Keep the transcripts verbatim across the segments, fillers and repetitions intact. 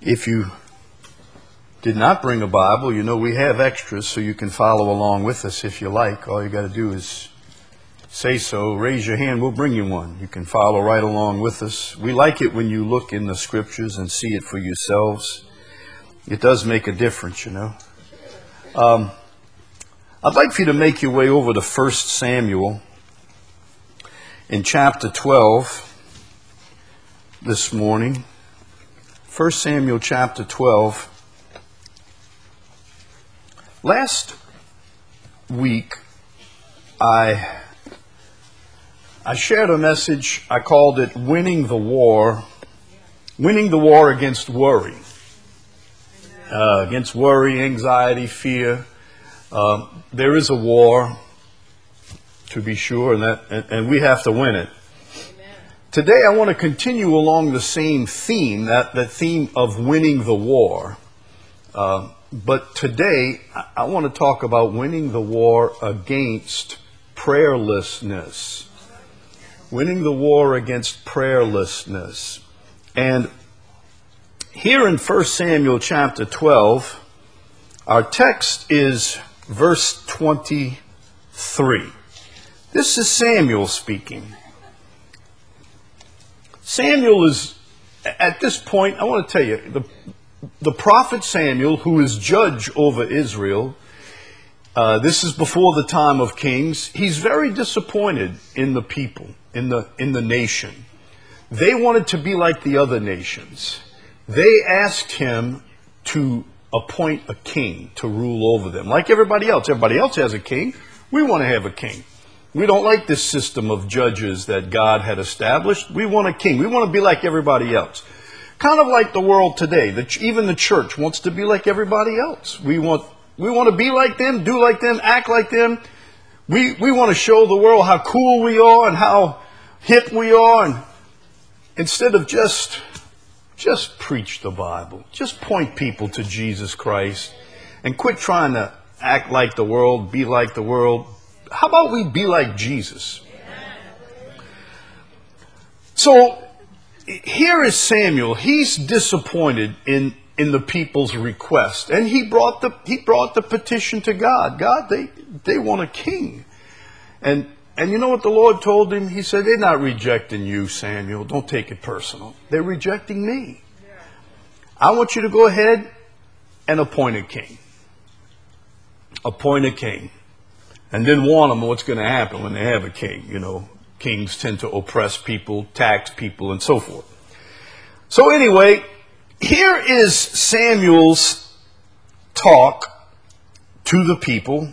If you did not bring a Bible, you know we have extras so you can follow along with us if you like. All you got to do is say so, raise your hand, we'll bring you one. You can follow right along with us. We like it when you look in the scriptures and see it for yourselves. It does make a difference, you know. Um, I'd like for you to make your way over to First Samuel in chapter twelve this morning. First Samuel chapter twelve. Last week, I I shared a message. I called it "Winning the War," winning the war against worry, uh, against worry, anxiety, fear. Uh, there is a war, to be sure, and that and, and we have to win it. Today, I want to continue along the same theme, that, that theme of winning the war. Uh, but today, I, I want to talk about winning the war against prayerlessness. Winning the war against prayerlessness. And here in First Samuel chapter twelve, our text is verse twenty-three. This is Samuel speaking. Samuel is, at this point, I want to tell you, the, the prophet Samuel, who is judge over Israel, uh, this is before the time of kings, he's very disappointed in the people, in the, in the nation. They wanted to be like the other nations. They asked him to appoint a king to rule over them, like everybody else. Everybody else has a king. We want to have a king. We don't like this system of judges that God had established. We want a king. We want to be like everybody else. Kind of like the world today. The, even the church wants to be like everybody else. We want we want to be like them, do like them, act like them. We we want to show the world how cool we are and how hip we are. And instead of just just preach the Bible, just point people to Jesus Christ, and quit trying to act like the world, be like the world. How about we be like Jesus? So here is Samuel. He's disappointed in, in the people's request. And he brought the he brought the petition to God. God, they, they want a king. And and you know what the Lord told him? He said, they're not rejecting you, Samuel. Don't take it personal. They're rejecting me. I want you to go ahead and appoint a king. Appoint a king. And then warn them what's going to happen when they have a king. You know, kings tend to oppress people, tax people, and so forth. So anyway, here is Samuel's talk to the people.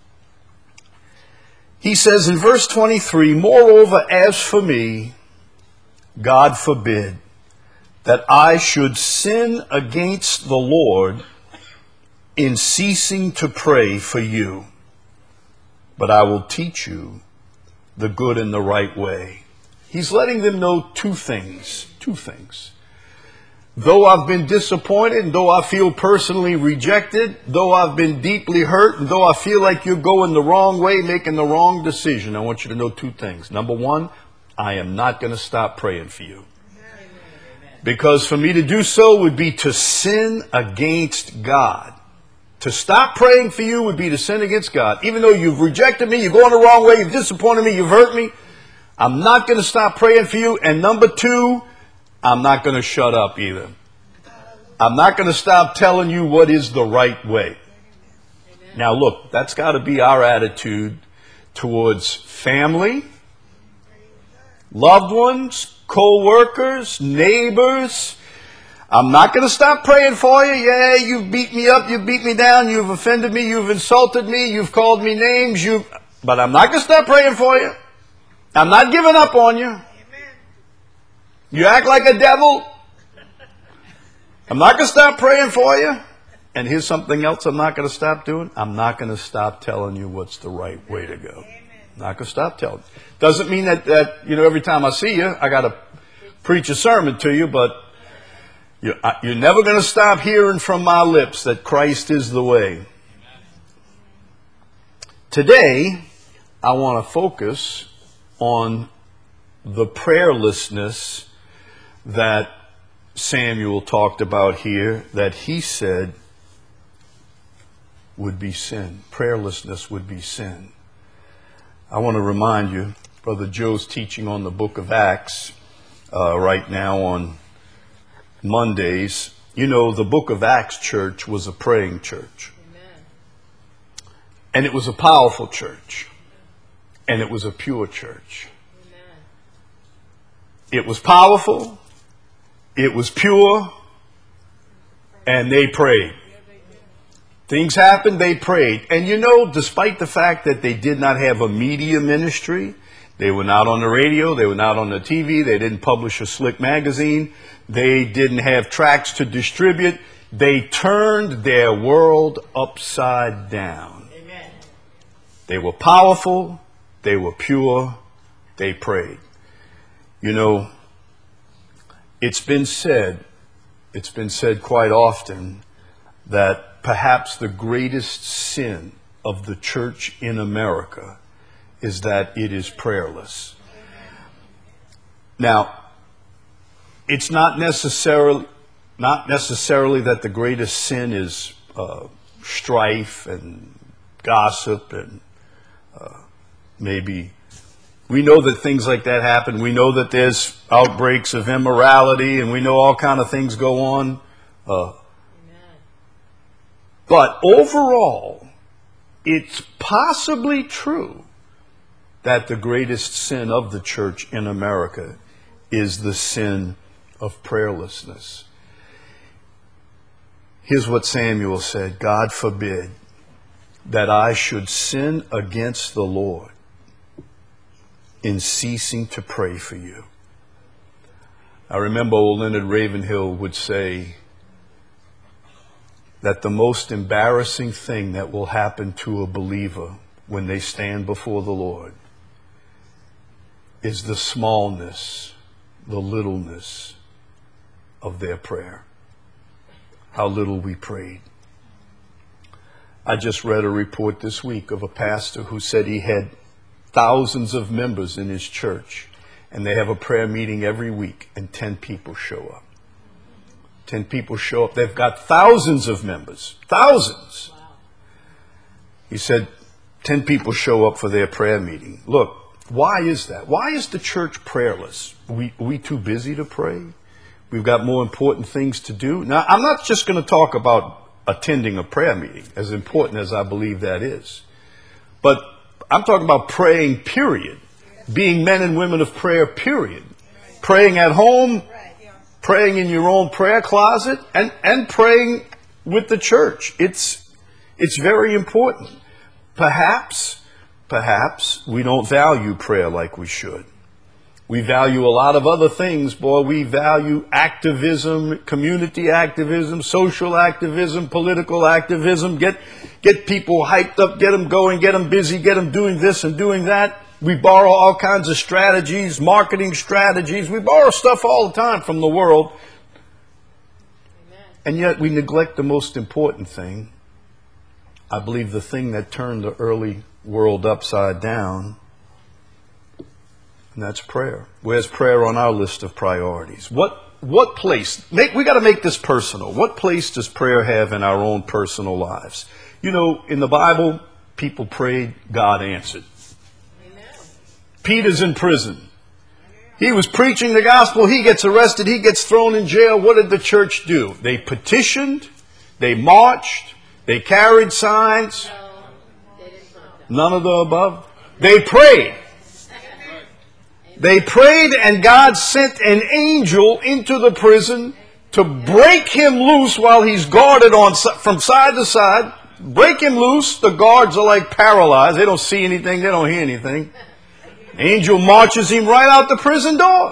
He says in verse twenty-three, moreover, as for me, God forbid that I should sin against the Lord in ceasing to pray for you. But I will teach you the good and the right way. He's letting them know two things. Two things. Though I've been disappointed, and though I feel personally rejected, though I've been deeply hurt, and though I feel like you're going the wrong way, making the wrong decision, I want you to know two things. Number one, I am not going to stop praying for you. Because for me to do so would be to sin against God. To stop praying for you would be to sin against God. Even though you've rejected me, you're going the wrong way, you've disappointed me, you've hurt me, I'm not going to stop praying for you. And number two, I'm not going to shut up either. I'm not going to stop telling you what is the right way. Now look, that's got to be our attitude towards family, loved ones, co-workers, neighbors. I'm not going to stop praying for you. Yeah, you've beat me up, you've beat me down, you've offended me, you've insulted me, you've called me names, you. But I'm not going to stop praying for you. I'm not giving up on you. You act like a devil. I'm not going to stop praying for you. And here's something else I'm not going to stop doing. I'm not going to stop telling you what's the right way to go. I'm not going to stop telling. Doesn't mean that, that, you know, every time I see you, I got to preach a sermon to you, but You're, you're never going to stop hearing from my lips that Christ is the way. Today, I want to focus on the prayerlessness that Samuel talked about here that he said would be sin. Prayerlessness would be sin. I want to remind you, Brother Joe's teaching on the book of Acts uh, right now on Mondays. You know, the book of Acts church was a praying church. Amen. And it was a powerful church. And it was a pure church. Amen. It was powerful. It was pure. And they prayed. Things happened, they prayed. And you know, despite the fact that they did not have a media ministry, they were not on the radio, they were not on the T V, they didn't publish a slick magazine, they didn't have tracts to distribute, they turned their world upside down. Amen. They were powerful, they were pure, they prayed. You know, it's been said, it's been said quite often that perhaps the greatest sin of the church in America is that it is prayerless. Now, it's not necessarily not necessarily that the greatest sin is uh, strife and gossip and uh, maybe we know that things like that happen. We know that there's outbreaks of immorality, and we know all kind of things go on. Uh, But overall, it's possibly true that the greatest sin of the church in America is the sin of prayerlessness. Here's what Samuel said: God forbid that I should sin against the Lord in ceasing to pray for you. I remember old Leonard Ravenhill would say that the most embarrassing thing that will happen to a believer when they stand before the Lord is the smallness, the littleness of their prayer. How little we prayed. I just read a report this week of a pastor who said he had thousands of members in his church, and they have a prayer meeting every week, and ten people show up. Ten people show up. They've got thousands of members. Thousands. Wow. He said ten people show up for their prayer meeting. Look, why is that? Why is the church prayerless? Are we, are we too busy to pray? We've got more important things to do. Now, I'm not just going to talk about attending a prayer meeting, as important as I believe that is. But I'm talking about praying, period. Being men and women of prayer, period. Praying at home, praying in your own prayer closet, and, and praying with the church. It's, it's very important. Perhaps, perhaps we don't value prayer like we should. We value a lot of other things, boy. We value activism, community activism, social activism, political activism. Get, get people hyped up, get them going, get them busy, get them doing this and doing that. We borrow all kinds of strategies, marketing strategies. We borrow stuff all the time from the world. Amen. And yet we neglect the most important thing. I believe the thing that turned the early world upside down, and that's prayer. Where's prayer on our list of priorities? What what place? Make, we got to make this personal. What place does prayer have in our own personal lives? You know, in the Bible, people prayed, God answered. Peter's in prison. He was preaching the gospel. He gets arrested. He gets thrown in jail. What did the church do? They petitioned. They marched. They carried signs. None of the above. They prayed. They prayed, and God sent an angel into the prison to break him loose while he's guarded on from side to side. Break him loose. The guards are like paralyzed. They don't see anything. They don't hear anything. Angel marches him right out the prison door.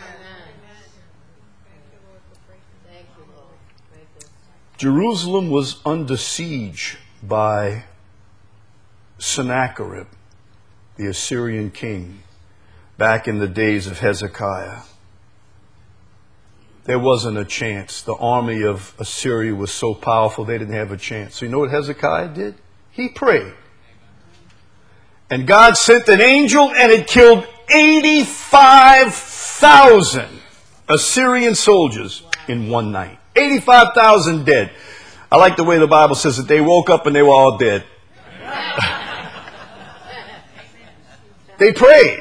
Jerusalem was under siege by Sennacherib, the Assyrian king, back in the days of Hezekiah. There wasn't a chance. The army of Assyria was so powerful they didn't have a chance. So you know what Hezekiah did? He prayed. And God sent an angel, and it killed eighty-five thousand Assyrian soldiers. in one night. eighty-five thousand dead. I like the way the Bible says that they woke up and they were all dead. They prayed.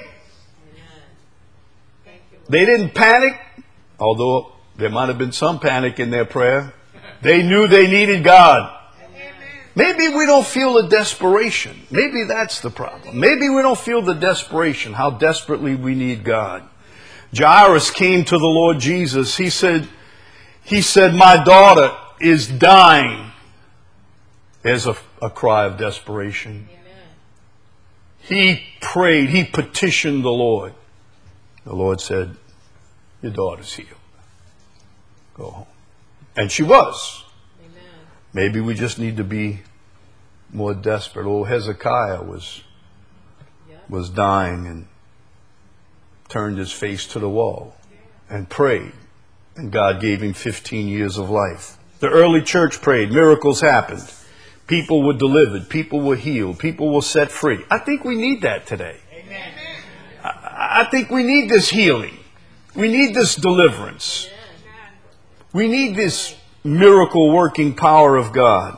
They didn't panic, although there might have been some panic in their prayer. They knew they needed God. Maybe we don't feel the desperation. Maybe that's the problem. Maybe we don't feel the desperation, how desperately we need God. Jairus came to the Lord Jesus. He said, he said, my daughter is dying. There's a, a cry of desperation. Amen. He prayed. He petitioned the Lord. The Lord said, your daughter's healed. Go home. And she was. Amen. Maybe we just need to be more desperate. Old Hezekiah was, yep. was dying and turned his face to the wall and prayed. And God gave him fifteen years of life. The early church prayed. Miracles happened. People were delivered. People were healed. People were set free. I think we need that today. Amen. I, I think we need this healing. We need this deliverance. We need this miracle working power of God.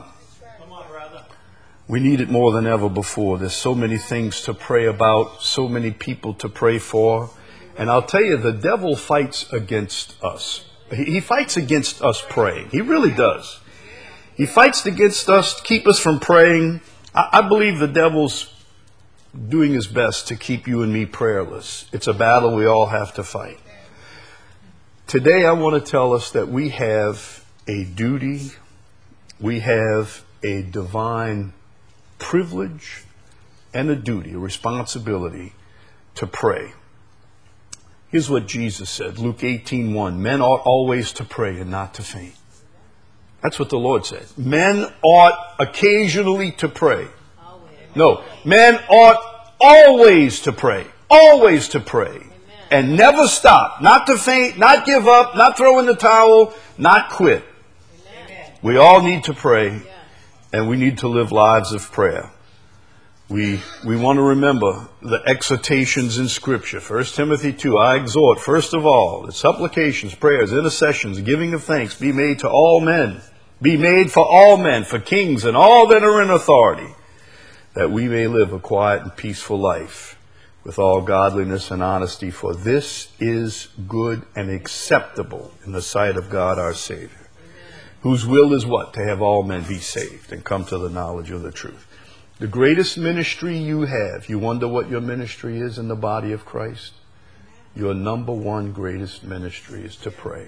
We need it more than ever before. There's so many things to pray about, so many people to pray for. And I'll tell you, the devil fights against us. He fights against us praying. He really does. He fights against us to keep us from praying. I, I believe the devil's doing his best to keep you and me prayerless. It's a battle we all have to fight. Today I want to tell us that we have a duty, we have a divine privilege and a duty, a responsibility to pray. Here's what Jesus said, Luke eighteen one. Men ought always to pray and not to faint. That's what the Lord said. Men ought occasionally to pray. No, men ought always to pray. Always to pray. And never stop. Not to faint, not give up, not throw in the towel, not quit. We all need to pray, and we need to live lives of prayer. We we want to remember the exhortations in Scripture. First Timothy two, I exhort, first of all, that supplications, prayers, intercessions, giving of thanks be made to all men, be made for all men, for kings and all that are in authority, that we may live a quiet and peaceful life with all godliness and honesty, for this is good and acceptable in the sight of God our Savior, whose will is what? To have all men be saved and come to the knowledge of the truth. The greatest ministry you have, you wonder what your ministry is in the body of Christ? Your number one greatest ministry is to pray.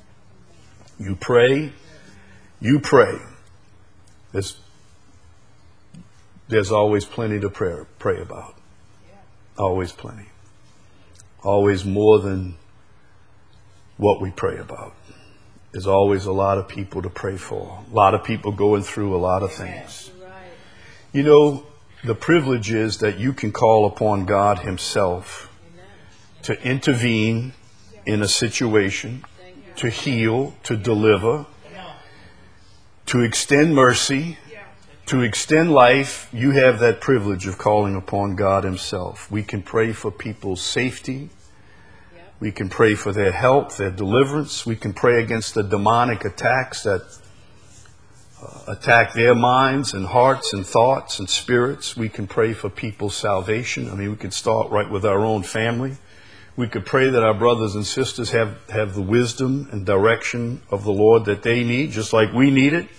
You pray, you pray. There's, there's always plenty to pray, pray about. Always plenty. Always more than what we pray about. There's always a lot of people to pray for. A lot of people going through a lot of things. You know, the privilege is that you can call upon God Himself to intervene in a situation, to heal, to deliver, to extend mercy, to extend life. You have that privilege of calling upon God Himself. We can pray for people's safety. We can pray for their health, their deliverance. We can pray against the demonic attacks that uh, attack their minds and hearts and thoughts and spirits. We can pray for people's salvation. I mean, we can start right with our own family. We could pray that our brothers and sisters have, have the wisdom and direction of the Lord that they need, just like we need it.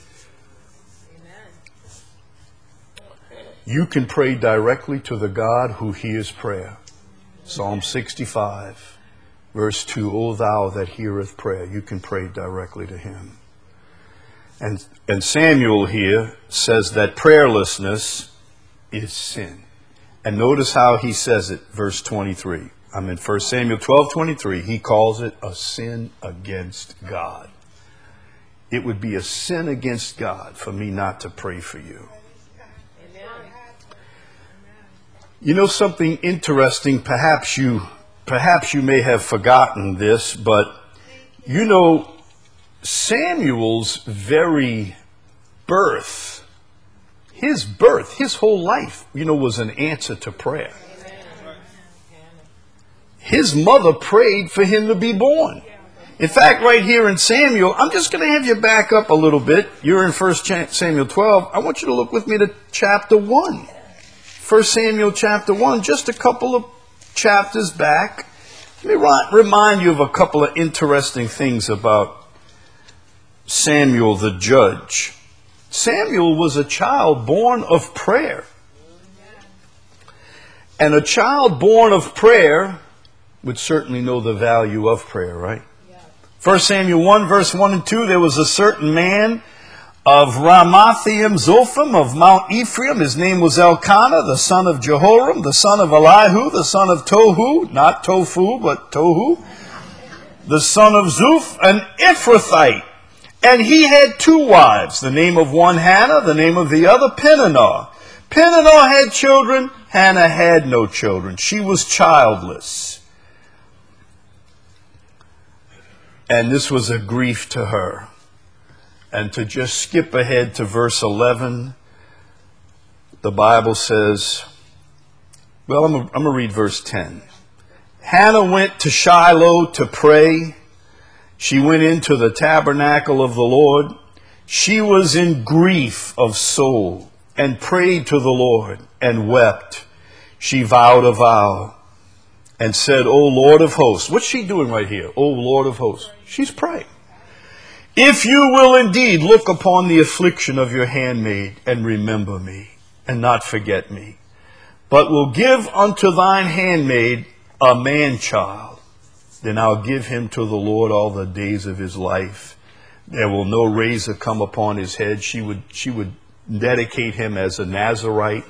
You can pray directly to the God who hears prayer. Psalm sixty-five, verse two, O thou that heareth prayer. You can pray directly to Him. And, and Samuel here says that prayerlessness is sin. And notice how he says it, verse twenty-three. I'm in First Samuel twelve twenty-three. He calls it a sin against God. It would be a sin against God for me not to pray for you. You know something interesting, perhaps you perhaps you may have forgotten this, but you know Samuel's very birth, his birth, his whole life, you know, was an answer to prayer. His mother prayed for him to be born. In fact, right here in Samuel, I'm just going to have you back up a little bit. You're in First Samuel twelve. I want you to look with me to chapter one. First Samuel chapter one, just a couple of chapters back. Let me remind you of a couple of interesting things about Samuel the judge. Samuel was a child born of prayer. And a child born of prayer would certainly know the value of prayer, right? First Samuel one, verse one and two, there was a certain man of Ramathaim Zophim of Mount Ephraim. His name was Elkanah, the son of Jehoram, the son of Elihu, the son of Tohu, not Tofu, but Tohu, the son of Zuph, an Ephrathite. And he had two wives, the name of one Hannah, the name of the other Peninnah. Peninnah had children, Hannah had no children. She was childless. And this was a grief to her. And to just skip ahead to verse eleven, the Bible says, well, I'm going to read verse ten. Hannah went to Shiloh to pray. She went into the tabernacle of the Lord. She was in grief of soul and prayed to the Lord and wept. She vowed a vow and said, O Lord of hosts. What's she doing right here? O Lord of hosts. She's praying. If you will indeed look upon the affliction of your handmaid and remember me and not forget me, but will give unto thine handmaid a man-child, then I'll give him to the Lord all the days of his life. There will no razor come upon his head. She would, she would dedicate him as a Nazirite.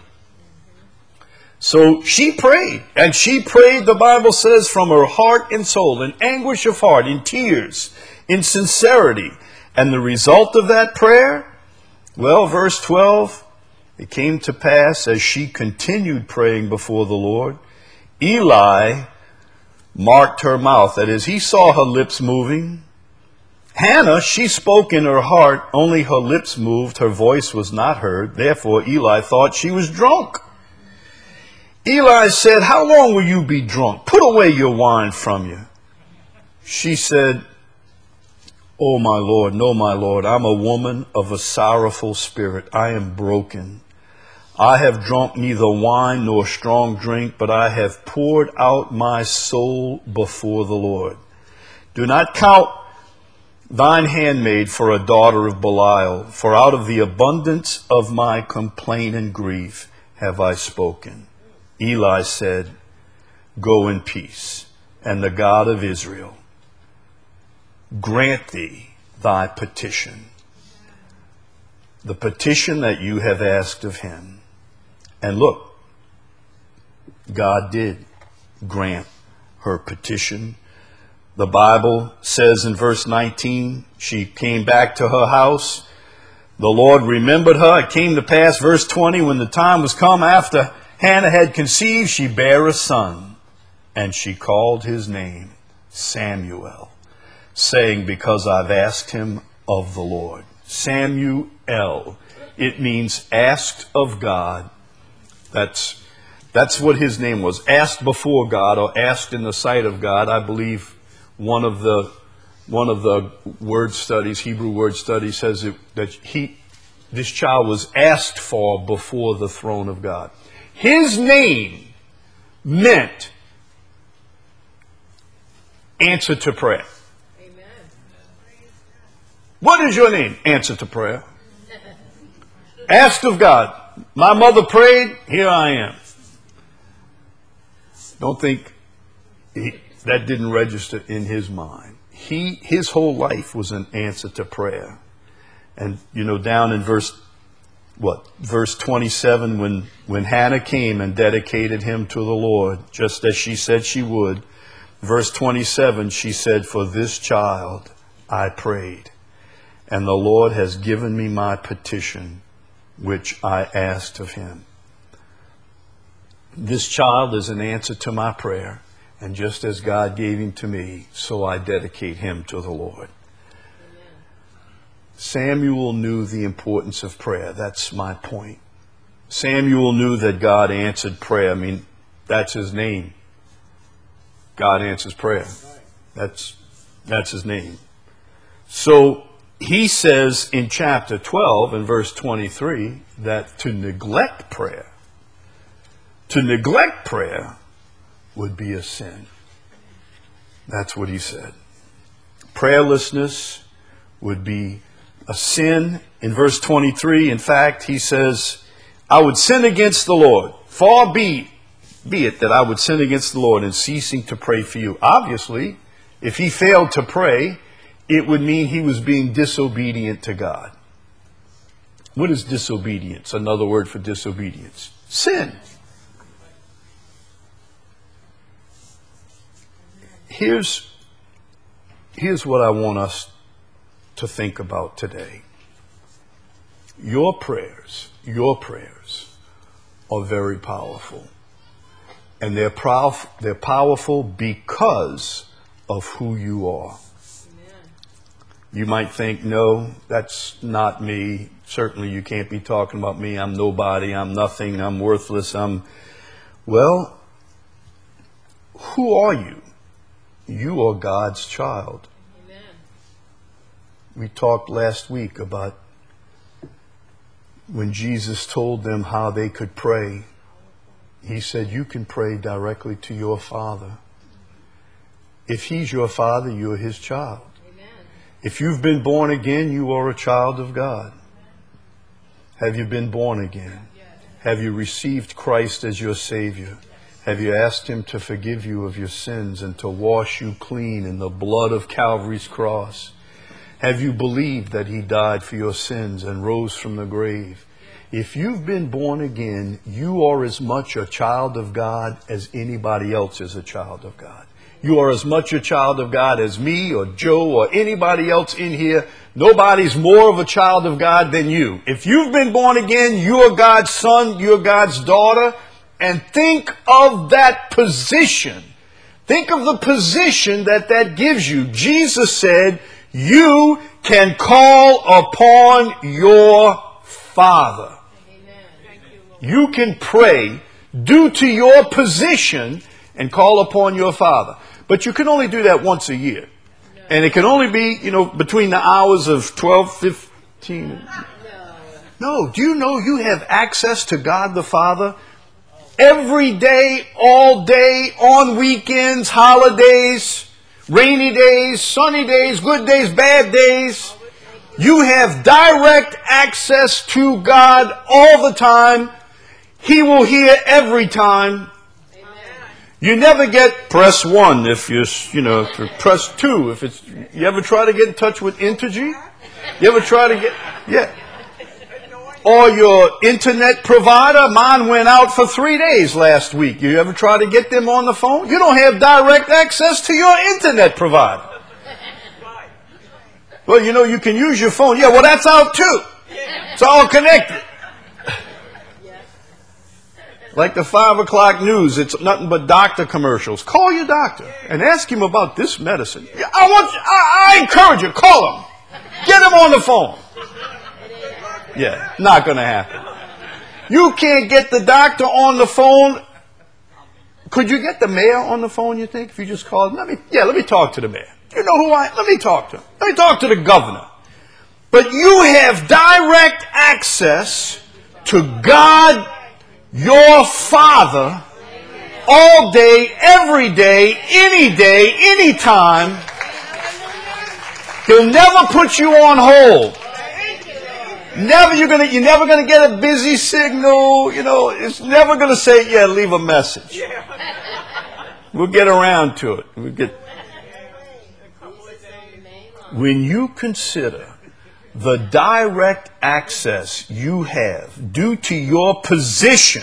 So she prayed, and she prayed, the Bible says, from her heart and soul, in anguish of heart, in tears, in sincerity. And the result of that prayer, well, verse twelve, it came to pass as she continued praying before the Lord, Eli marked her mouth. That is, he saw her lips moving. Hannah, she spoke in her heart, only her lips moved, her voice was not heard. Therefore, Eli thought she was drunk. Eli said, how long will you be drunk? Put away your wine from you. She said, Oh, my Lord, no, my Lord, I'm a woman of a sorrowful spirit. I am broken. I have drunk neither wine nor strong drink, but I have poured out my soul before the Lord. Do not count thine handmaid for a daughter of Belial, for out of the abundance of my complaint and grief have I spoken. Eli said, Go in peace, and the God of Israel grant thee thy petition, the petition that you have asked of him. And look, God did grant her petition. The Bible says in verse nineteen, she came back to her house. The Lord remembered her. It came to pass, verse twenty, when the time was come after Hannah had conceived, she bare a son, and she called his name Samuel, saying, because I've asked him of the Lord. Samuel, it means asked of God. That's, that's what his name was. Asked before God, or asked in the sight of God. I believe one of the, one of the word studies, Hebrew word studies, says it, that he, this child was asked for before the throne of God. His name meant answer to prayer. Amen. What is your name? Answer to prayer. Asked of God. My mother prayed, here I am. Don't think he, that didn't register in his mind. He, his whole life was an answer to prayer. And, you know, down in verse What, verse twenty-seven, when, when Hannah came and dedicated him to the Lord, just as she said she would, verse twenty-seven, she said, for this child I prayed, and the Lord has given me my petition, which I asked of him. This child is an answer to my prayer, and just as God gave him to me, so I dedicate him to the Lord. Samuel knew the importance of prayer. That's my point. Samuel knew that God answered prayer. I mean, that's his name. God answers prayer. That's That's his name. So he says in chapter twelve and verse twenty-three that to neglect prayer, to neglect prayer would be a sin. That's what he said. Prayerlessness would be a sin. In verse twenty-three, in fact, he says, I would sin against the Lord. Far be, be it that I would sin against the Lord in ceasing to pray for you. Obviously, if he failed to pray, it would mean he was being disobedient to God. What is disobedience? Another word for disobedience. Sin. Here's, here's what I want us to think about today. Your prayers, your prayers are very powerful. And they're, pow- they're powerful because of who you are. Amen. You might think, no, that's not me. Certainly you can't be talking about me. I'm nobody. I'm nothing. I'm worthless. I'm... Well, who are you? You are God's child. Amen. We talked last week about when Jesus told them how they could pray. He said, you can pray directly to your Father. If he's your father, you're his child. Amen. If you've been born again, you are a child of God. Have you been born again? Yes. Have you received Christ as your Savior? Yes. Have you asked him to forgive you of your sins and to wash you clean in the blood of Calvary's cross? Have you believed that he died for your sins and rose from the grave? If you've been born again, you are as much a child of God as anybody else is a child of God. You are as much a child of God as me or Joe or anybody else in here. Nobody's more of a child of God than you. If you've been born again, you're God's son, you're God's daughter. And think of that position. Think of the position that that gives you. Jesus said, you can call upon your Father. Amen. You, you can pray due to your position and call upon your Father. But you can only do that once a year. No. And it can only be, you know, between the hours of twelve, fifteen. No. No. Do you know you have access to God the Father every day, all day, on weekends, holidays, rainy days, sunny days, good days, bad days? You have direct access to God all the time. He will hear every time. You never get press one if you, you know, press two if it's, you ever try to get in touch with Intergy? You ever try to get, yeah. Or your internet provider, mine went out for three days last week. You ever try to get them on the phone? You don't have direct access to your internet provider. Well, you know, you can use your phone. Yeah, well, that's out too. It's all connected. Like the five o'clock news, it's nothing but doctor commercials. Call your doctor and ask him about this medicine. I want, you, I, I encourage you, call him. Get him on the phone. Yeah, not going to happen. You can't get the doctor on the phone. Could you get the mayor on the phone, you think, if you just called? Let me, yeah, let me talk to the mayor. You know who I am? Let me talk to him. Let me talk to the governor. But you have direct access to God, your Father, all day, every day, any day, any time. He'll never put you on hold. Never you're gonna you're never gonna get a busy signal, you know, it's never gonna say, yeah, leave a message. We'll get around to it. We'll get when you consider the direct access you have due to your position,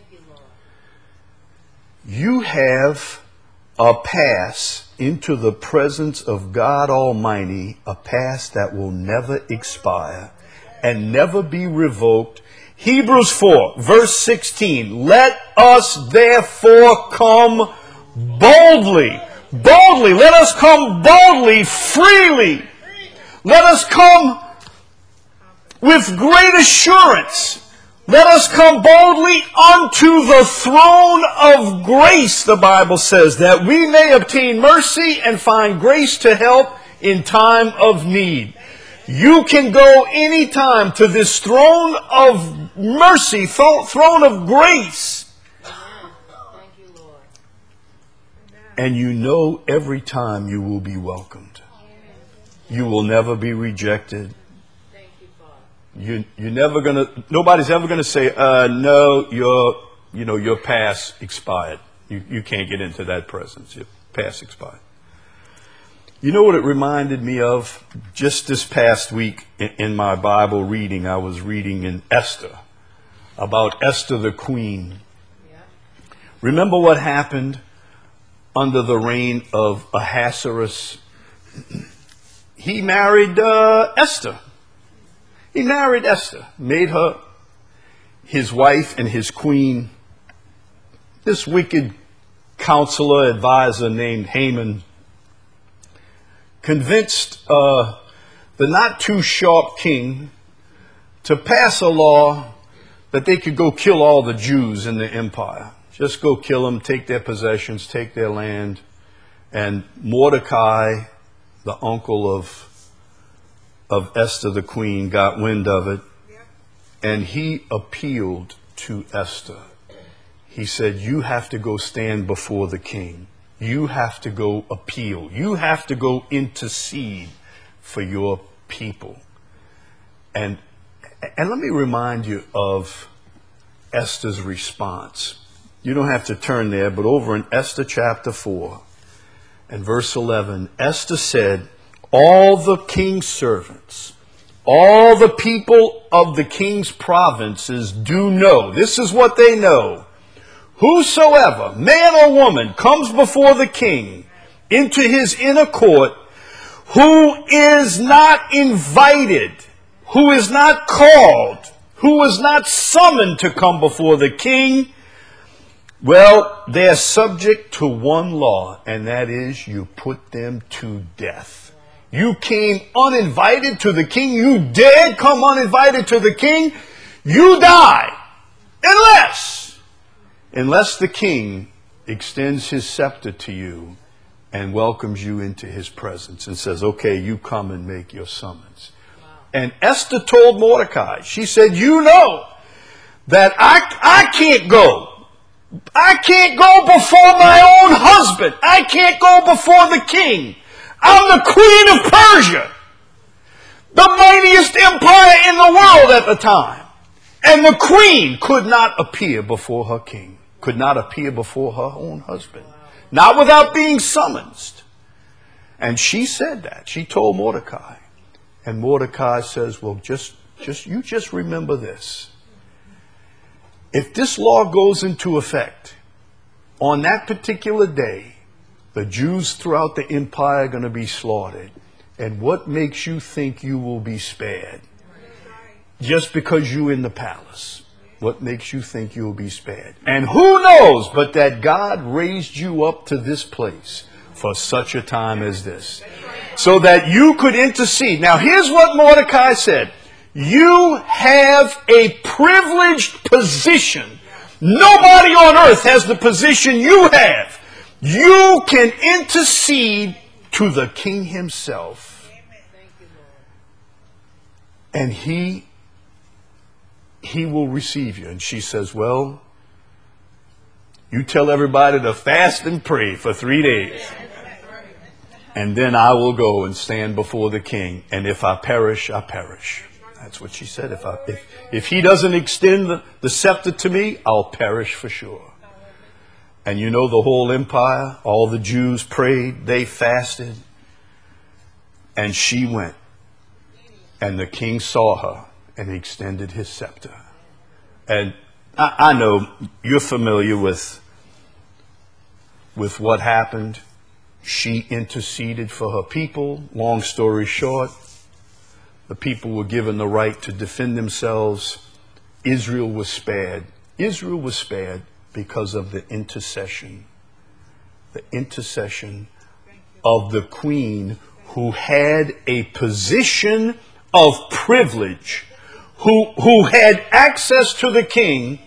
you have a pass into the presence of God Almighty, a pass that will never expire and never be revoked. Hebrews four, verse sixteen, let us therefore come boldly, boldly, let us come boldly, freely. Let us come with great assurance Let us come boldly unto the throne of grace, the Bible says, that we may obtain mercy and find grace to help in time of need. You can go anytime to this throne of mercy, throne of grace. Thank you, Lord. And you know every time you will be welcomed. You will never be rejected. Thank you, Father. You, you're never gonna, nobody's ever gonna say, uh, no, your, you know, your pass expired. You, you can't get into that presence. Your pass expired. You know what it reminded me of? Just this past week in, in my Bible reading, I was reading in Esther, about Esther the queen. Yeah. Remember what happened under the reign of Ahasuerus? He married uh, Esther. He married Esther, made her his wife and his queen. This wicked counselor, advisor named Haman convinced uh, the not too sharp king to pass a law that they could go kill all the Jews in the empire. Just go kill them, take their possessions, take their land. And Mordecai, the uncle of, of Esther the queen, got wind of it. And he appealed to Esther. He said, you have to go stand before the king. You have to go appeal. You have to go intercede for your people. And, and let me remind you of Esther's response. You don't have to turn there, but over in Esther chapter four and verse eleven, Esther said, all the king's servants, all the people of the king's provinces do know. This is what they know. Whosoever, man or woman, comes before the king into his inner court, who is not invited, who is not called, who is not summoned to come before the king, well, they are subject to one law, and that is you put them to death. You came uninvited to the king, you dared come uninvited to the king, you die. Unless... Unless the king extends his scepter to you and welcomes you into his presence and says, okay, you come and make your summons. Wow. And Esther told Mordecai, she said, you know that I, I can't go. I can't go before my own husband. I can't go before the king. I'm the queen of Persia, the mightiest empire in the world at the time. And the queen could not appear before her king, could not appear before her own husband, not without being summoned. And she said that. She told Mordecai. And Mordecai says, well, just, just you just remember this. If this law goes into effect, on that particular day, the Jews throughout the empire are going to be slaughtered. And what makes you think you will be spared? Just because you're in the palace. What makes you think you'll be spared? And who knows but that God raised you up to this place for such a time as this, so that you could intercede. Now here's what Mordecai said. You have a privileged position. Nobody on earth has the position you have. You can intercede to the king himself. And he He will receive you. And she says, well, you tell everybody to fast and pray for three days. And then I will go and stand before the king. And if I perish, I perish. That's what she said. If I, if, if he doesn't extend the, the scepter to me, I'll perish for sure. And you know the whole empire, all the Jews prayed, they fasted. And she went. And the king saw her. And he extended his scepter. And I, I know you're familiar with, with what happened. She interceded for her people. Long story short, the people were given the right to defend themselves. Israel was spared. Israel was spared because of the intercession. The intercession of the queen who had a position of privilege, who, who had access to the king,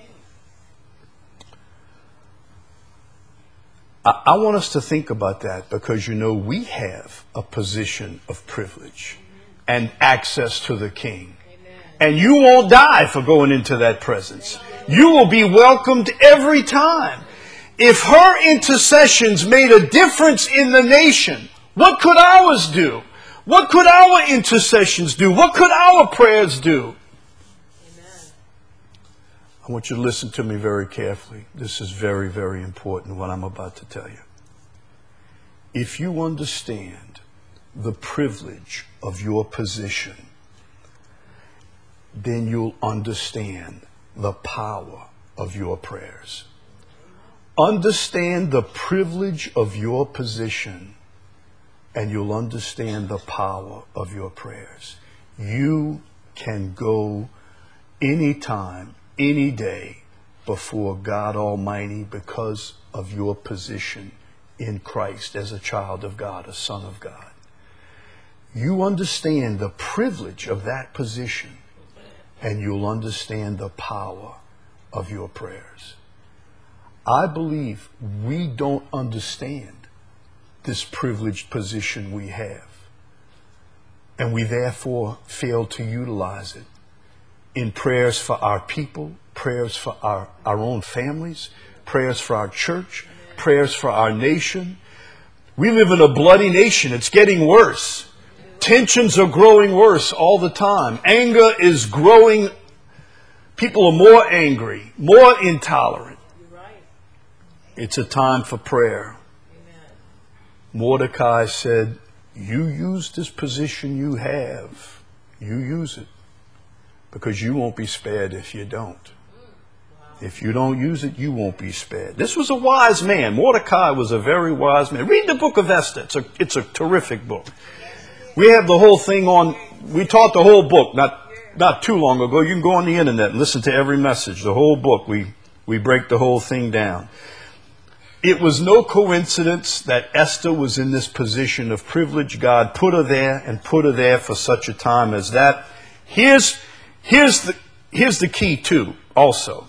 I, I want us to think about that, because, you know, we have a position of privilege and access to the king. And you won't die for going into that presence. You will be welcomed every time. If her intercessions made a difference in the nation, what could ours do? What could our intercessions do? What could our prayers do? Amen. I want you to listen to me very carefully. This is very, very important, what I'm about to tell you. If you understand the privilege of your position, then you'll understand the power of your prayers. Understand the privilege of your position, and you'll understand the power of your prayers. You can go anytime, any day before God Almighty because of your position in Christ as a child of God, a son of God. You understand the privilege of that position, and you'll understand the power of your prayers. I believe we don't understand this privileged position we have, and we therefore fail to utilize it in prayers for our people, prayers for our, our own families, prayers for our church, prayers for our nation. We live in a bloody nation. It's getting worse. Tensions are growing worse all the time. Anger is growing. People are more angry, more intolerant. It's a time for prayer. Mordecai said, you use this position you have. You use it. Because you won't be spared if you don't. If you don't use it, you won't be spared. This was a wise man. Mordecai was a very wise man. Read the book of Esther. It's a, it's a terrific book. We have the whole thing on, we taught the whole book not not too long ago. You can go on the internet and listen to every message, the whole book. We, we break the whole thing down. It was no coincidence that Esther was in this position of privilege. God put her there and put her there for such a time as that. Here's, here's, the, here's the key too, also.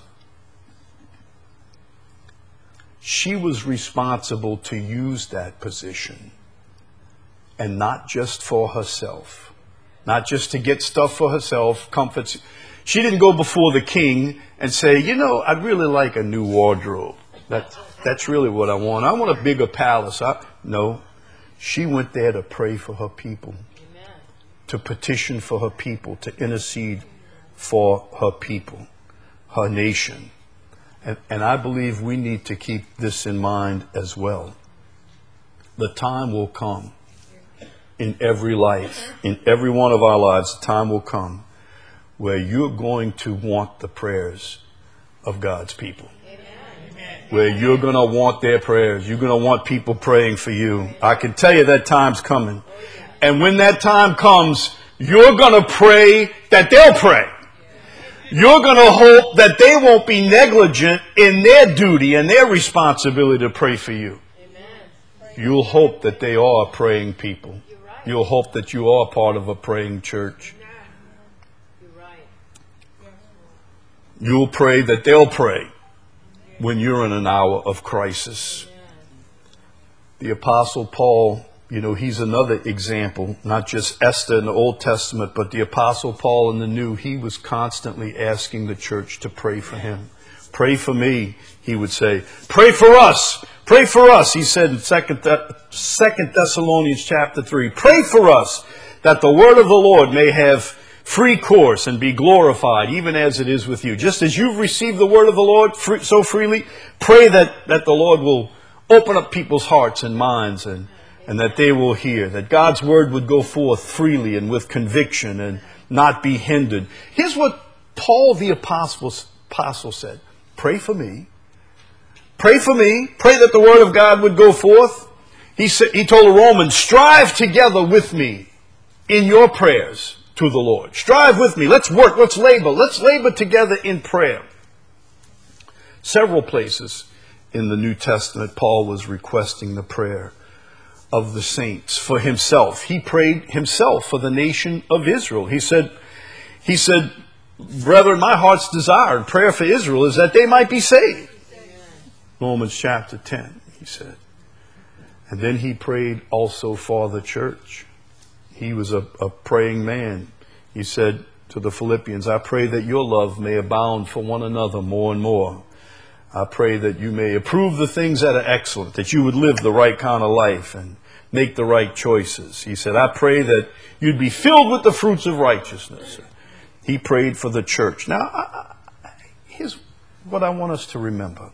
She was responsible to use that position. And not just for herself. Not just to get stuff for herself, comforts. She didn't go before the king and say, you know, I'd really like a new wardrobe. That, that's really what I want. I want a bigger palace. I, no, she went there to pray for her people. Amen. To petition for her people, to intercede for her people, her nation. And, and I believe we need to keep this in mind as well. The time will come. In every life, in every one of our lives, the time will come where you're going to want the prayers of God's people. Amen. Where you're going to want their prayers. You're going to want people praying for you. I can tell you that time's coming. And when that time comes, you're going to pray that they'll pray. You're going to hope that they won't be negligent in their duty and their responsibility to pray for you. You'll hope that they are praying people. You'll hope that you are part of a praying church. You'll pray that they'll pray when you're in an hour of crisis. The Apostle Paul, you know, he's another example, not just Esther in the Old Testament, but the Apostle Paul in the New. He was constantly asking the church to pray for him. Pray for me, he would say. Pray for us. Pray for us, he said in Second Thessalonians chapter three. Pray for us that the word of the Lord may have free course and be glorified, even as it is with you. Just as you've received the word of the Lord so freely, pray that, that the Lord will open up people's hearts and minds and, and that they will hear, that God's word would go forth freely and with conviction and not be hindered. Here's what Paul the Apostle, apostle said. Pray for me. Pray for me. Pray that the word of God would go forth. He said, he told the Romans, strive together with me in your prayers to the Lord. Strive with me. Let's work. Let's labor. Let's labor together in prayer. Several places in the New Testament, Paul was requesting the prayer of the saints for himself. He prayed himself for the nation of Israel. He said, he said, Brethren, my heart's desire and prayer for Israel is that they might be saved. Romans chapter ten, he said. And then he prayed also for the church. He was a, a praying man. He said to the Philippians, I pray that your love may abound for one another more and more. I pray that you may approve the things that are excellent, that you would live the right kind of life and make the right choices. He said, I pray that you'd be filled with the fruits of righteousness. He prayed for the church. Now, I, I, here's what I want us to remember.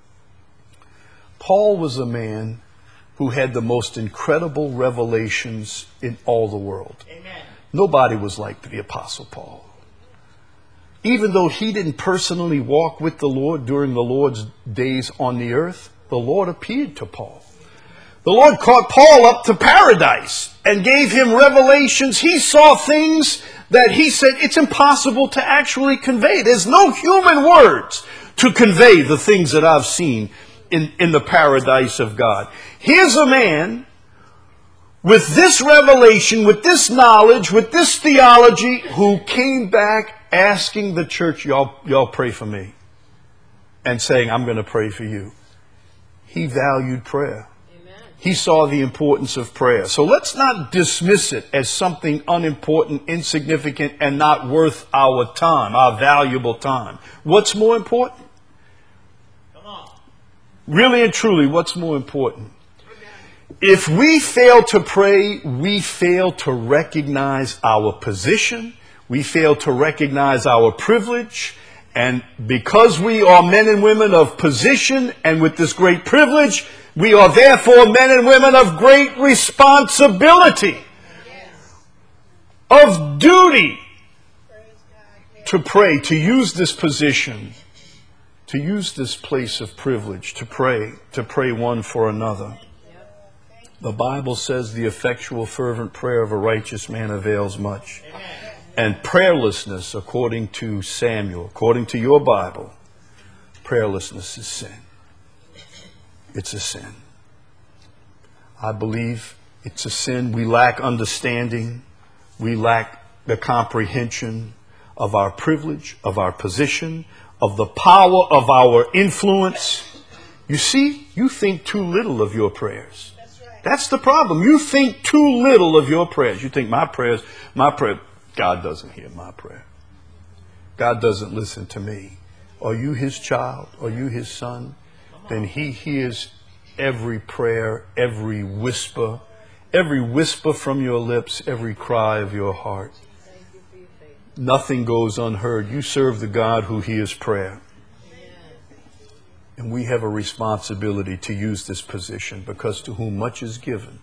Paul was a man who had the most incredible revelations in all the world. Amen. Nobody was like the Apostle Paul. Even though he didn't personally walk with the Lord during the Lord's days on the earth, the Lord appeared to Paul. The Lord caught Paul up to paradise and gave him revelations. He saw things that he said it's impossible to actually convey. There's no human words to convey the things that I've seen in, in the paradise of God. Here's a man with this revelation, with this knowledge, with this theology, who came back asking the church, y'all, y'all pray for me, and saying, I'm going to pray for you. He valued prayer. Amen. He saw the importance of prayer. So let's not dismiss it as something unimportant, insignificant, and not worth our time, our valuable time. What's more important? Come on. Really and truly, what's more important? If we fail to pray, we fail to recognize our position. We fail to recognize our privilege. And because we are men and women of position and with this great privilege, we are therefore men and women of great responsibility, of duty to pray, to use this position, to use this place of privilege, to pray, to pray one for another. The Bible says the effectual fervent prayer of a righteous man avails much. And prayerlessness, according to Samuel, according to your Bible, prayerlessness is sin. It's a sin. I believe it's a sin. We lack understanding. We lack the comprehension of our privilege, of our position, of the power of our influence. You see, you think too little of your prayers. That's the problem. You think too little of your prayers. You think my prayers, my prayer, God doesn't hear my prayer. God doesn't listen to me. Are you his child? Are you his son? Then he hears every prayer, every whisper, every whisper from your lips, every cry of your heart. Nothing goes unheard. You serve the God who hears prayer. And we have a responsibility to use this position, because to whom much is given.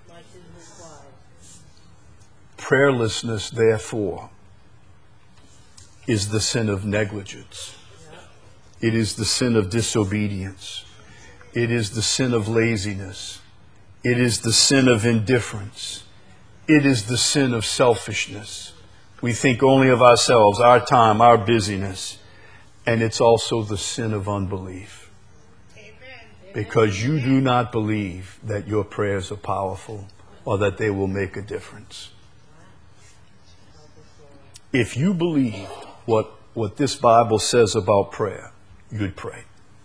Prayerlessness, therefore, is the sin of negligence. It is the sin of disobedience. It is the sin of laziness. It is the sin of indifference. It is the sin of selfishness. We think only of ourselves, our time, our busyness. And it's also the sin of unbelief. Because you do not believe that your prayers are powerful or that they will make a difference. If you believed what, what this Bible says about prayer, you'd pray.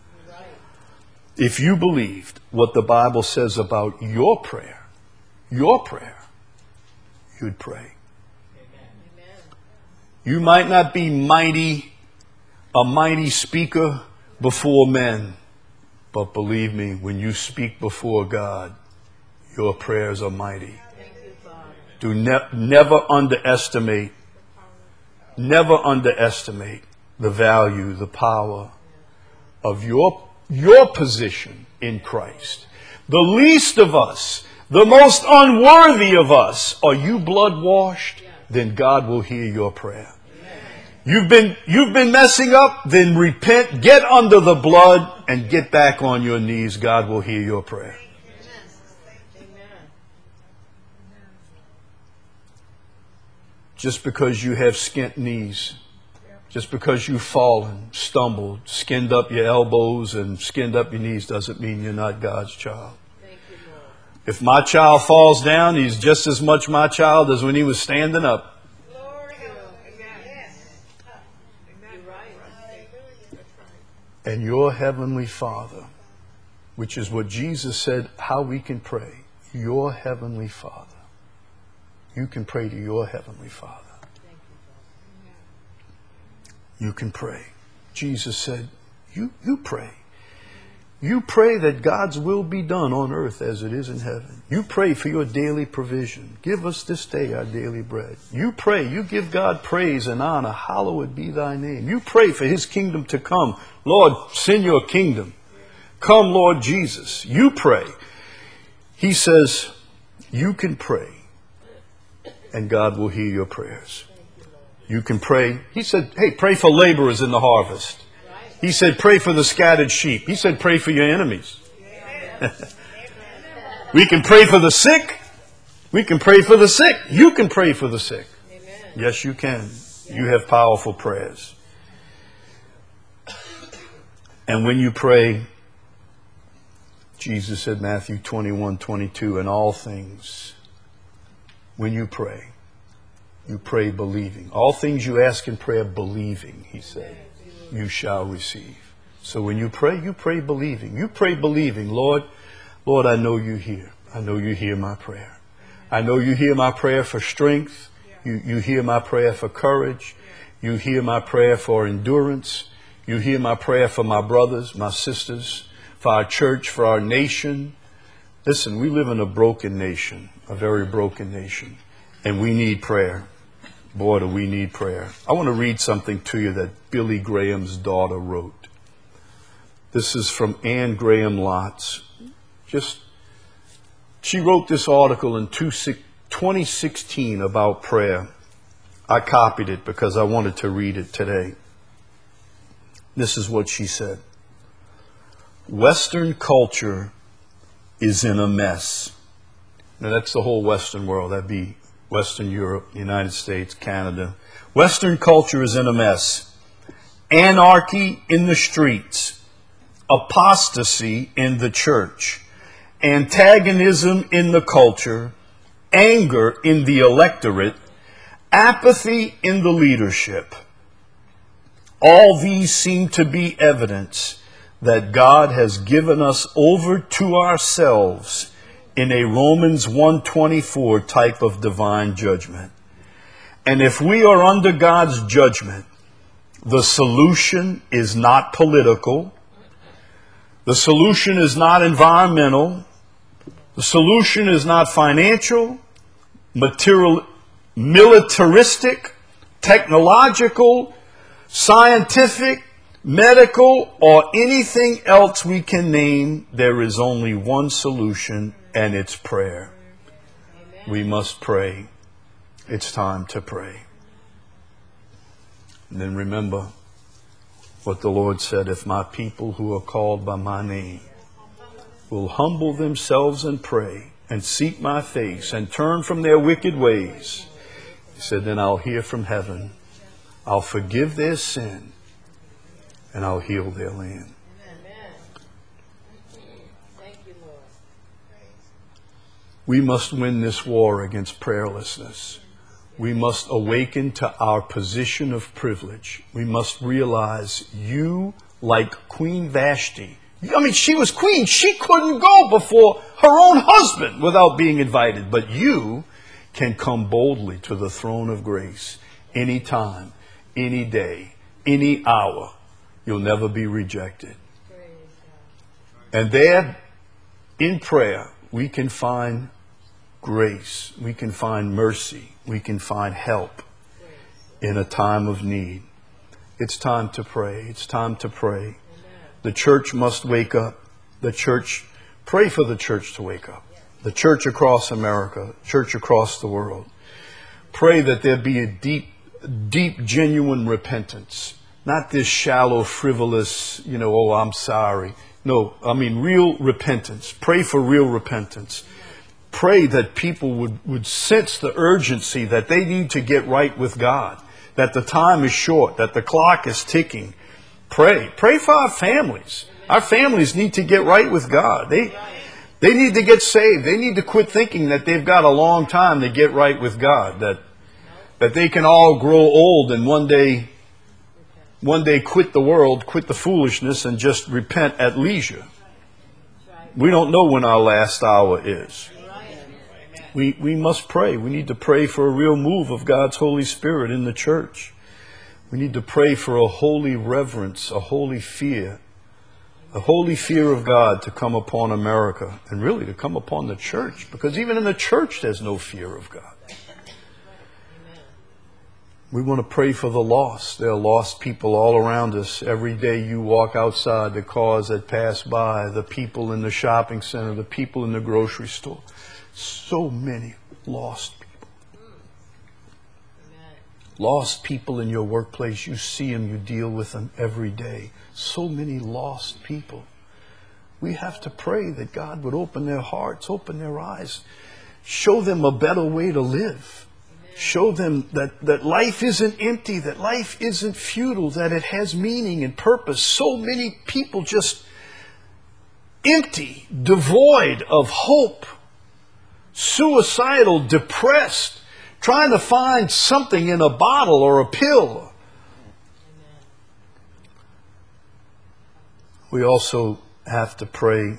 If you believed what the Bible says about your prayer, your prayer, you'd pray. Amen. You might not be mighty, a mighty speaker before men. But believe me, when you speak before God, your prayers are mighty. Do ne- never underestimate, never underestimate the value, the power of your, your position in Christ. The least of us, the most unworthy of us, are you blood washed? Then God will hear your prayer. You've been, you've been messing up, then repent, get under the blood, and get back on your knees. God will hear your prayer. Just because you have skint knees, just because you've fallen, stumbled, skinned up your elbows and skinned up your knees, doesn't mean you're not God's child. If my child falls down, he's just as much my child as when he was standing up. And your heavenly Father, which is what Jesus said how we can pray, your heavenly Father. You can pray to your heavenly Father. You can pray. Jesus said, you, you pray. You pray that God's will be done on earth as it is in heaven. You pray for your daily provision. Give us this day our daily bread. You pray. You give God praise and honor. Hallowed be thy name. You pray for his kingdom to come. Lord, send your kingdom. Come, Lord Jesus. You pray. He says, you can pray, and God will hear your prayers. You can pray. He said, hey, pray for laborers in the harvest. He said, pray for the scattered sheep. He said, pray for your enemies. We can pray for the sick. We can pray for the sick. You can pray for the sick. Yes, you can. You have powerful prayers. And when you pray, Jesus said, Matthew twenty-one, twenty-two, in all things, when you pray, you pray believing. All things you ask in prayer, believing, he said, you shall receive. So when you pray, you pray believing. You pray believing, Lord, Lord, I know you hear. I know you hear my prayer. I know you hear my prayer for strength. You, you hear my prayer for courage. You hear my prayer for endurance. You hear my prayer for my brothers, my sisters, for our church, for our nation. Listen, we live in a broken nation, a very broken nation, and we need prayer. Boy, do we need prayer. I want to read something to you that Billy Graham's daughter wrote. This is from Anne Graham Lotz. Just, she wrote this article in twenty sixteen about prayer. I copied it because I wanted to read it today. This is what she said. Western culture is in a mess. Now that's the whole Western world. That'd be Western Europe, United States, Canada. Western culture is in a mess. Anarchy in the streets. Apostasy in the church. Antagonism in the culture. Anger in the electorate. Apathy in the leadership. All these seem to be evidence that God has given us over to ourselves in a Romans one twenty-four type of divine judgment. And if we are under God's judgment, the solution is not political. The solution is not environmental. The solution is not financial, material, militaristic, technological, scientific, medical, or anything else we can name. There is only one solution, and it's prayer. Amen. We must pray. It's time to pray. And then remember what the Lord said, if my people who are called by my name will humble themselves and pray and seek my face and turn from their wicked ways, he said, then I'll hear from heaven. I'll forgive their sin and I'll heal their land. We must win this war against prayerlessness. We must awaken to our position of privilege. We must realize you, like Queen Vashti. I mean, she was queen. She couldn't go before her own husband without being invited. But you can come boldly to the throne of grace anytime, any day, any hour. You'll never be rejected. And there, in prayer, we can find grace. We can find mercy. We can find help in a time of need. It's time to pray. It's time to pray. The church must wake up. The church, pray for the church to wake up. The church across America, church across the world. Pray that there be a deep, deep, genuine repentance. Not this shallow, frivolous, you know, oh, I'm sorry. No, I mean real repentance. Pray for real repentance. Pray that people would, would sense the urgency that they need to get right with God. That the time is short. That the clock is ticking. Pray. Pray for our families. Our families need to get right with God. They, they need to get saved. They need to quit thinking that they've got a long time to get right with God. That, that they can all grow old and one day one day quit the world, quit the foolishness, and just repent at leisure. We don't know when our last hour is. We, we must pray. We need to pray for a real move of God's Holy Spirit in the church. We need to pray for a holy reverence, a holy fear, a holy fear of God to come upon America and really to come upon the church, because even in the church there's no fear of God. We want to pray for the lost. There are lost people all around us. Every day you walk outside, the cars that pass by, the people in the shopping center, the people in the grocery store. So many lost people. Lost people in your workplace. You see them, you deal with them every day. So many lost people. We have to pray that God would open their hearts, open their eyes, show them a better way to live. Show them that, that life isn't empty, that life isn't futile, that it has meaning and purpose. So many people just empty, devoid of hope, suicidal, depressed, trying to find something in a bottle or a pill. We also have to pray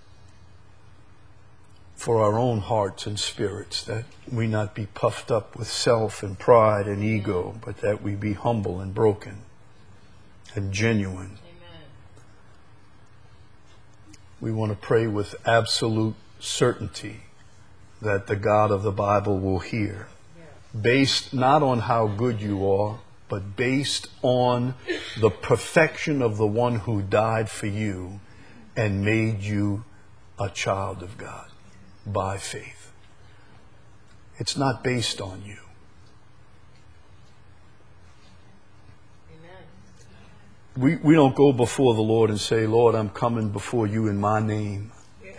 for our own hearts and spirits, that we not be puffed up with self and pride and ego, but that we be humble and broken and genuine. Amen. We want to pray with absolute certainty that the God of the Bible will hear, based not on how good you are, but based on the perfection of the one who died for you and made you a child of God by faith. It's not based on you. Amen. We, we don't go before the Lord and say, Lord, I'm coming before you in my name.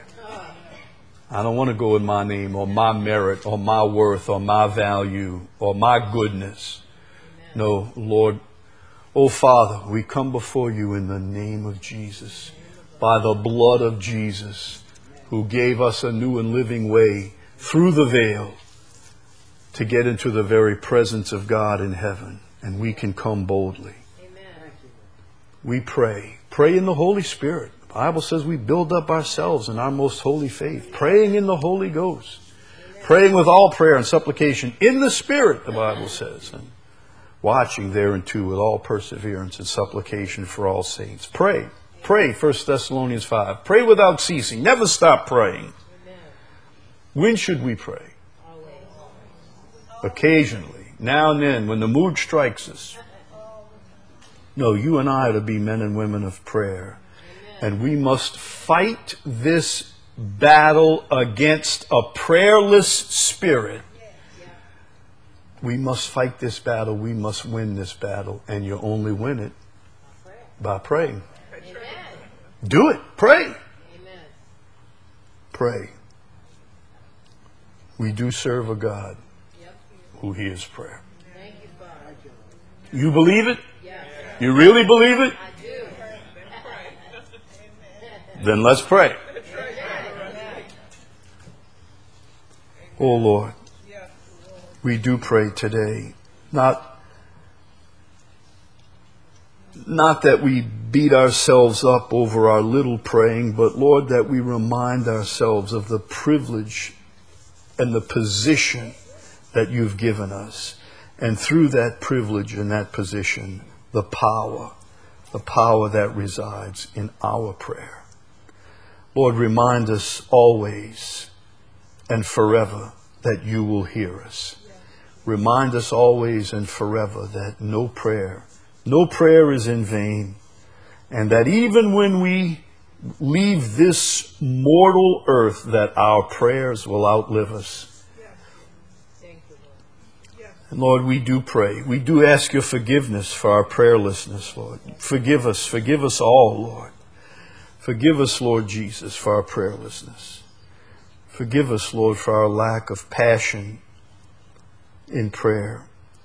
I don't want to go in my name or my merit or my worth or my value or my goodness. Amen. No, Lord, oh Father, we come before you in the name of Jesus, by the blood of Jesus, who gave us a new and living way through the veil to get into the very presence of God in heaven. And we can come boldly. Amen. We pray. Pray in the Holy Spirit. The Bible says we build up ourselves in our most holy faith. Praying in the Holy Ghost. Amen. Praying with all prayer and supplication in the Spirit, the Bible says. And watching thereunto with all perseverance and supplication for all saints. Pray. Pray, First Thessalonians five. Pray without ceasing. Never stop praying. Amen. When should we pray? Always. Occasionally. Now and then, when the mood strikes us. No, you and I are to be men and women of prayer. Amen. And we must fight this battle against a prayerless spirit. We must fight this battle. We must win this battle. And you only win it by praying. Do it. Pray. Amen. Pray. We do serve a God who hears prayer. Thank you, Father. You believe it? Yes. You really believe it? I do. Then let's pray. Oh Lord, we do pray today. Not Not that we beat ourselves up over our little praying, but Lord, that we remind ourselves of the privilege and the position that you've given us. And through that privilege and that position, the power, the power that resides in our prayer. Lord, remind us always and forever that you will hear us. Remind us always and forever that no prayer No prayer is in vain, and that even when we leave this mortal earth, that our prayers will outlive us. Yes. Thank you, Lord. Yes. And Lord, we do pray. We do ask your forgiveness for our prayerlessness, Lord. Forgive us. Forgive us all, Lord. Forgive us, Lord Jesus, for our prayerlessness. Forgive us, Lord, for our lack of passion in prayer.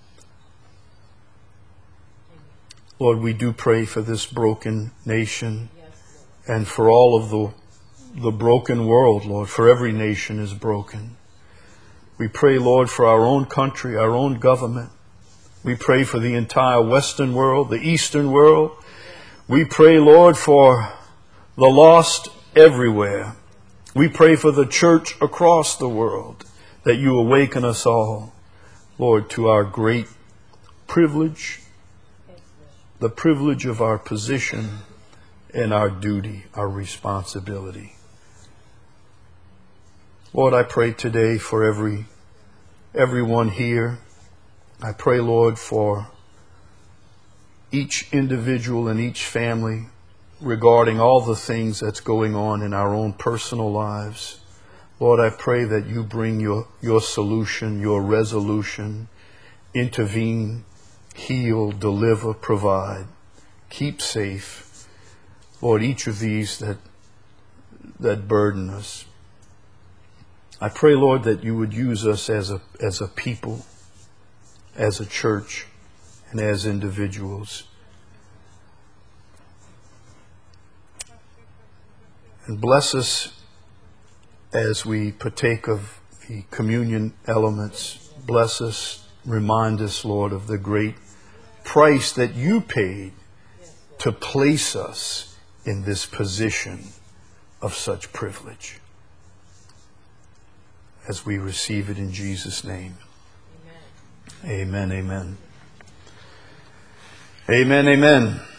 Lord, we do pray for this broken nation and for all of the, the broken world, Lord, for every nation is broken. We pray, Lord, for our own country, our own government. We pray for the entire Western world, the Eastern world. We pray, Lord, for the lost everywhere. We pray for the church across the world, that you awaken us all, Lord, to our great privilege, the privilege of our position and our duty, our responsibility. Lord, I pray today for every everyone here. I pray, Lord, for each individual and each family regarding all the things that's going on in our own personal lives. Lord, I pray that you bring your, your solution, your resolution, intervene, heal, deliver, provide, keep safe. Lord, each of these that, that burden us. I pray, Lord, that you would use us as a, as a people, as a church, and as individuals. And bless us as we partake of the communion elements. Bless us, remind us, Lord, of the great price that you paid to place us in this position of such privilege. As we receive it in Jesus' name. Amen, amen. Amen, amen.